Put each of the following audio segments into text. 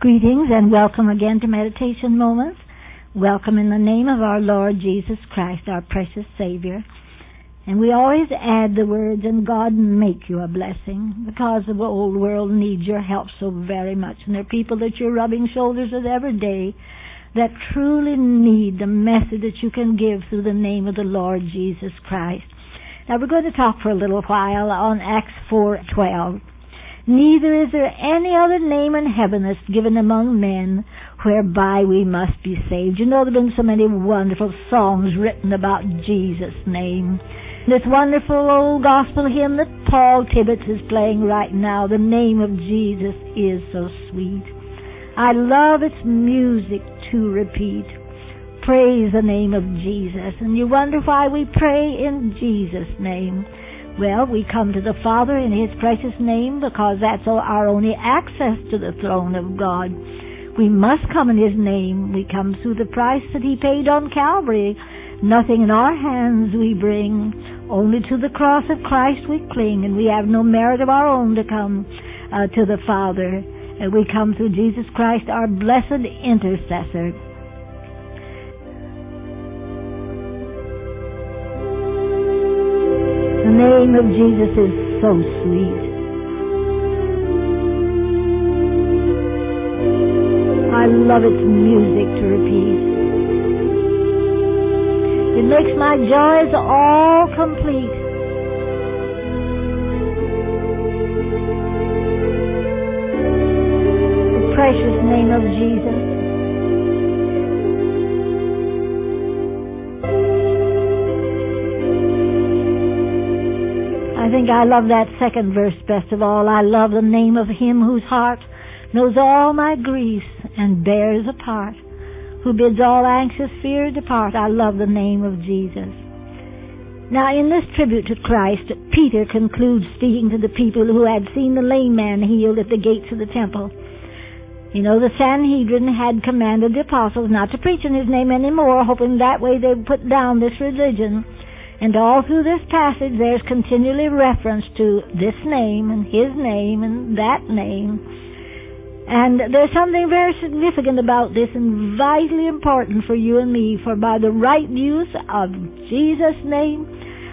Greetings and welcome again to Meditation Moments. Welcome in the name of our Lord Jesus Christ, our precious Savior. And we always add the words, and God make you a blessing, because the old world needs your help so very much. And there are people that you're rubbing shoulders with every day that truly need the message that you can give through the name of the Lord Jesus Christ. Now we're going to talk for a little while on Acts 4:12. Neither is there any other name in heaven that's given among men whereby we must be saved. You know, there have been so many wonderful songs written about Jesus' name. This wonderful old gospel hymn that Paul Tibbets is playing right now, The Name of Jesus is so sweet. I love its music to repeat. Praise the name of Jesus. And you wonder why we pray in Jesus' name. Well, we come to the Father in His precious name because that's our only access to the throne of God. We must come in His name. We come through the price that He paid on Calvary. Nothing in our hands we bring. Only to the cross of Christ we cling, and we have no merit of our own to come to the Father. And we come through Jesus Christ, our blessed intercessor. The name of Jesus is so sweet. I love its music to repeat. It makes my joys all complete. The precious name of Jesus. I think I love that second verse best of all. I love the name of Him whose heart knows all my griefs and bears a part, who bids all anxious fear depart. I love the name of Jesus. Now, in this tribute to Christ, Peter concludes speaking to the people who had seen the lame man healed at the gates of the temple. You know, the Sanhedrin had commanded the apostles not to preach in His name anymore, hoping that way they would put down this religion. And all through this passage there's continually reference to this name and His name and that name. And there's something very significant about this and vitally important for you and me, for by the right use of Jesus' name,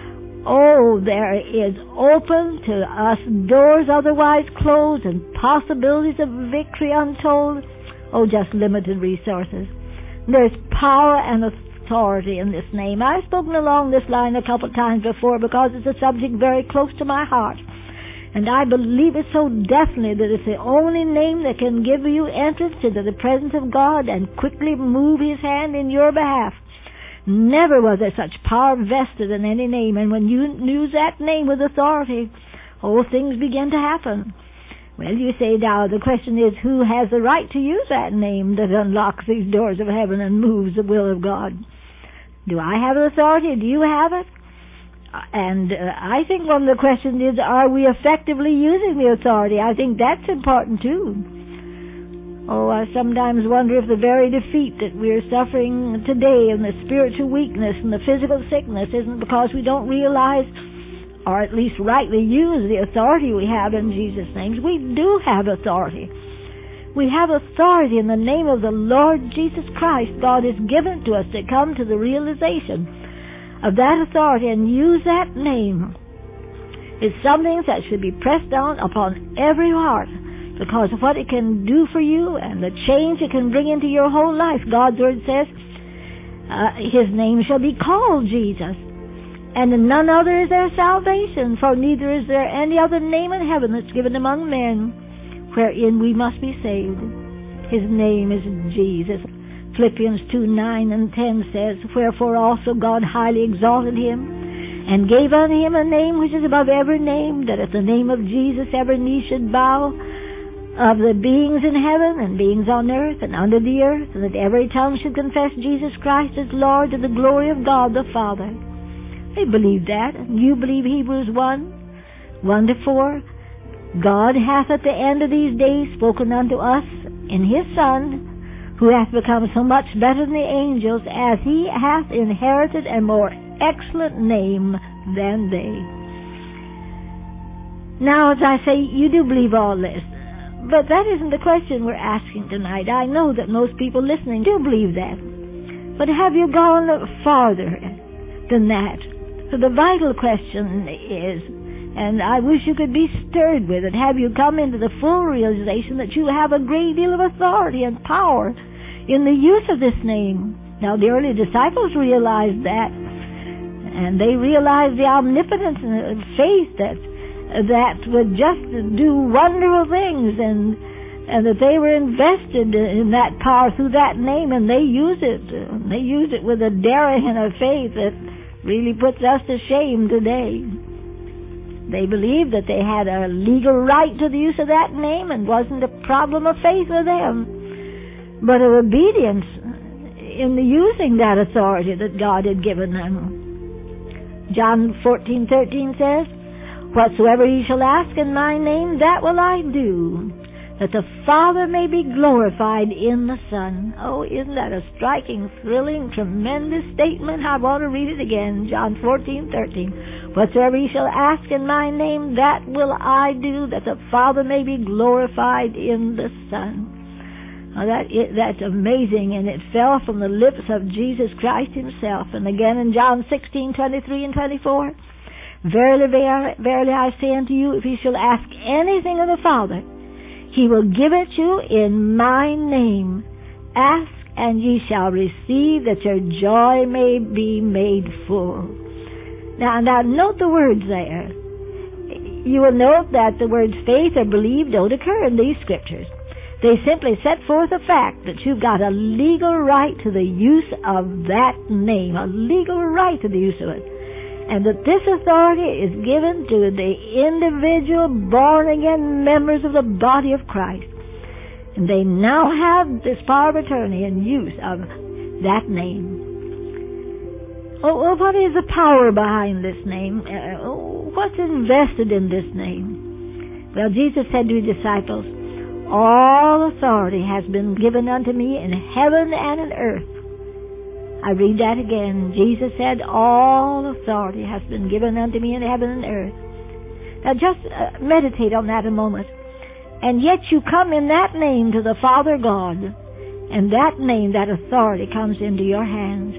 there is open to us doors otherwise closed and possibilities of victory untold. Just limited resources. There's power and authority in this name. I've spoken along this line a couple of times before because it's a subject very close to my heart. And I believe it so definitely that it's the only name that can give you entrance into the presence of God and quickly move His hand in your behalf. Never was there such power vested in any name. And when you use that name with authority, things begin to happen. Well, you say now, the question is, who has the right to use that name that unlocks these doors of heaven and moves the will of God? Do I have authority? Do you have it? And I think one of the questions is, are we effectively using the authority? I think that's important too. I sometimes wonder if the very defeat that we're suffering today and the spiritual weakness and the physical sickness isn't because we don't realize, or at least rightly use, the authority we have in Jesus' name. We do have authority. We have authority in the name of the Lord Jesus Christ. God has given to us to come to the realization of that authority and use that name. It's something that should be pressed down upon every heart because of what it can do for you and the change it can bring into your whole life. God's Word says, His name shall be called Jesus, and in none other is there salvation, for neither is there any other name in heaven that's given among men wherein we must be saved. His name is Jesus. Philippians 2:9 and 10 says, Wherefore also God highly exalted Him, and gave unto Him a name which is above every name, that at the name of Jesus every knee should bow, of the beings in heaven and beings on earth and under the earth, and that every tongue should confess Jesus Christ as Lord, to the glory of God the Father. They believe that, and you believe Hebrews 1:1-4. God hath at the end of these days spoken unto us in His Son, who hath become so much better than the angels, as He hath inherited a more excellent name than they. Now, as I say, you do believe all this, But that isn't the question we're asking tonight. I know that most people listening do believe that. But have you gone farther than that? So the vital question is, and I wish you could be stirred with it, have you come into the full realization that you have a great deal of authority and power in the use of this name? Now, the early disciples realized that, and they realized the omnipotence and faith that would just do wonderful things, and that they were invested in that power through that name, and they use it. They use it with a daring and a faith that really puts us to shame today. They believed that they had a legal right to the use of that name, and wasn't a problem of faith with them, but of obedience in the using that authority that God had given them. John 14:13 says, "Whatsoever ye shall ask in my name, that will I do, that the Father may be glorified in the Son." Oh, isn't that a striking, thrilling, tremendous statement? I want to read it again. John 14:13. "Whatsoever ye shall ask in my name, that will I do, that the Father may be glorified in the Son." Now that's amazing, and it fell from the lips of Jesus Christ himself. And again in John 16:23 and 24, "Verily, verily, I say unto you, if ye shall ask anything of the Father, he will give it you in my name. Ask, and ye shall receive, that your joy may be made full." Now note the words there. You will note that the words faith or believe don't occur in these scriptures. They simply set forth the fact that you've got a legal right to the use of that name, a legal right to the use of it. And that this authority is given to the individual born-again members of the body of Christ. And they now have this power of attorney in use of that name. Oh, what is the power behind this name? What's invested in this name? Well, Jesus said to his disciples, "All authority has been given unto me in heaven and in earth." I read that again. Jesus said, "All authority has been given unto me in heaven and earth." Now just meditate on that a moment. And yet you come in that name to the Father God, and that name, that authority comes into your hands.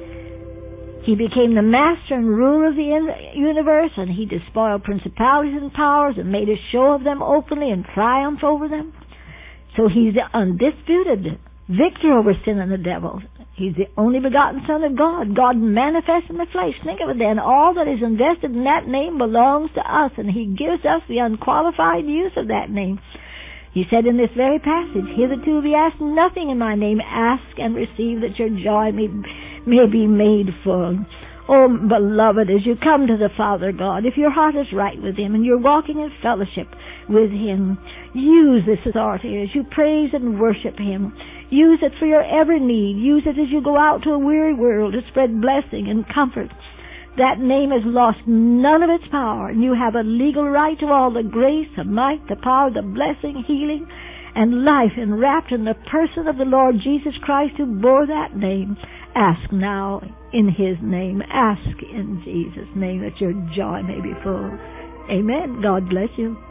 He became the master and ruler of the universe, and he despoiled principalities and powers and made a show of them openly and triumphed over them. So he's the undisputed victor over sin and the devil. He's the only begotten Son of God, God manifest in the flesh. Think of it then. All that is invested in that name belongs to us, and he gives us the unqualified use of that name. He said in this very passage, "Hitherto have ye asked nothing in my name. Ask and receive, that your joy may be made full." Oh, beloved, as you come to the Father God, if your heart is right with him and you're walking in fellowship with him, use this authority as you praise and worship him. Use it for your every need. Use it as you go out to a weary world to spread blessing and comfort. That name has lost none of its power, and you have a legal right to all the grace, the might, the power, the blessing, healing, and life enwrapped in the person of the Lord Jesus Christ, who bore that name. Ask now in his name. Ask in Jesus' name, that your joy may be full. Amen. God bless you.